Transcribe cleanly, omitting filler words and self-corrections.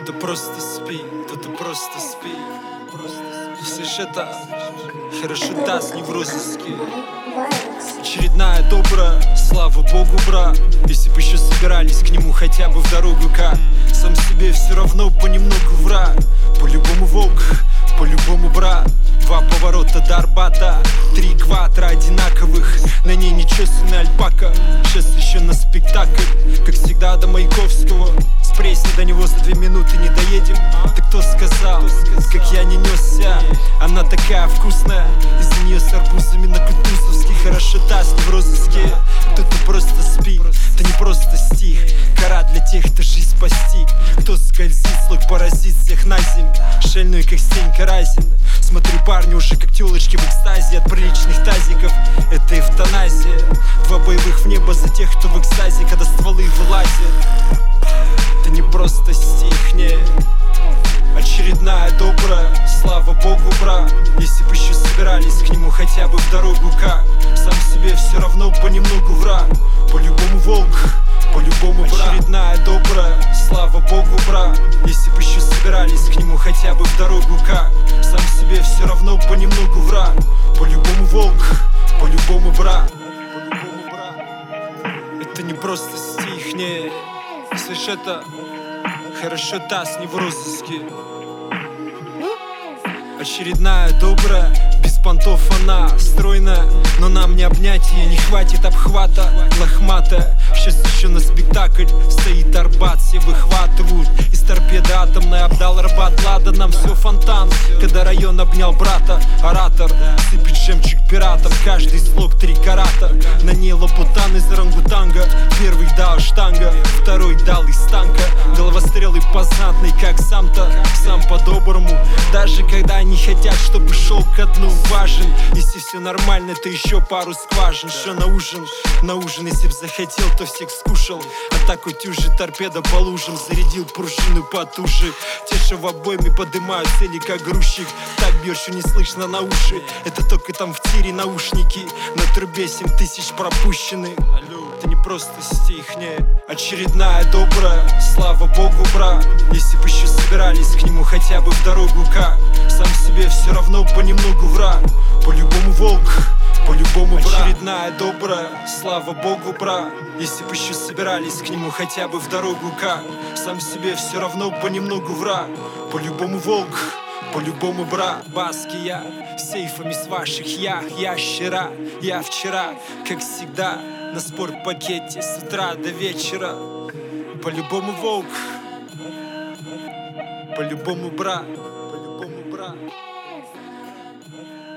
Кто-то просто спит, кто-то просто спит. Слышь, это хорошо даст не в розыске. Очередная добрая, слава богу, брат. Если бы еще собирались к нему хотя бы в дорогу, как сам себе все равно понемногу враг. По-любому волк, по-любому брат. Два поворота до Арбата, 3 квадра одинаковых, на ней нечесанная альпака. Сейчас еще на спектакль, как всегда до Маяковского. С Пресни до него за 2 минуты не доедем. Ты кто сказал, как я не несся? Она такая вкусная, из-за нее с арбузами на Кутузовске. Хорошо даст не в розыске. Кто-то просто спит, это не просто стих. Кора для тех, кто жизнь постиг. Кто скользит, слог паразит всех на землю. Шельной, как Стенька Разин. Смотрю, парни уже как тёлочки в экстазе от приличных тазиков. Это эвтаназия. 2 боевых в небо за тех, кто в экстазе, когда стволы вылазят. Это не просто стих, не. Очередная добрая, слава богу, брат. Если бы еще собирались к нему хотя бы в дорогу, как сам себе все равно понемногу враг. По-любому волк, по-любому брат. Очередная добрая, слава богу, брат. Если бы еще собирались к нему хотя бы в дорогу, как сам себе все равно понемногу враг. По-любому волк, по-любому брат. Это не просто стих, не. Слышь, это хорошо даст не в розыске. Очередная добрая, без понтов она стройная, но нам не обнять ее, не хватит обхвата. Лохматая, сейчас еще на спектакль стоит Арбат, все выхватывают из торпеды атомной. Обдал Арбат, ладно, нам все фонтан. Когда район обнял брата, оратор сыпет жемчуг пиратам. Каждый слог 3 карата, на ней лабутан из орангутанга. Первый дал штанга, второй дал из танка. Головострел и познатный, как сам-то, сам по-доброму. Даже когда они хотят, чтобы шел ко дну, важен. Если все нормально, то еще пару скважин. Что на ужин? На ужин, если б захотел, то всех скушал. А так хоть уже торпеда по лужам. Зарядил пружину потуже. Те, что в обойме подымают цели, как грузчик. Так бьешь, что не слышно на уши. Это только там в тире наушники. На трубе 7000 пропущены. Это не просто стих, не. Очередная добрая, слава богу, брат. Если бы еще собирались к нему хотя бы в дорогу, как сам себе все равно понемногу враг. По-любому волк, по-любому брат. Очередная добрая, слава богу, брат. Если бы еще собирались к нему хотя бы в дорогу, как сам себе все равно понемногу враг. По-любому волк, по-любому брат. Баски я сейфами с ваших ящера. Я вчера, как всегда, на спортпакете с утра до вечера. По-любому волк, по-любому брат. По-любому брат.